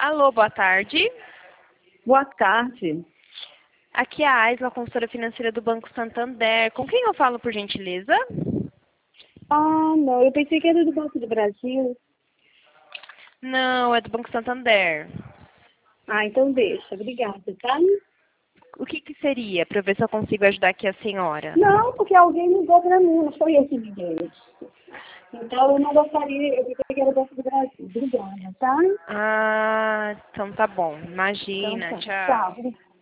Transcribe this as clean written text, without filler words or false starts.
Alô, boa tarde. Boa tarde. Aqui é a Aisla, consultora financeira do Banco Santander. Com quem eu falo, por gentileza? Ah, não, eu pensei que era do Banco do Brasil. Não, é do Banco Santander. Ah, então deixa, obrigada, tá? O que seria, para eu ver se eu consigo ajudar aqui a senhora? Não, porque alguém ligou para mim, não foi eu que liguei. Então eu não gostaria, eu pensei que era do Banco do Brasil. Obrigada, tá? Ah, então tá bom. Então Imagina, tá, tchau. tchau.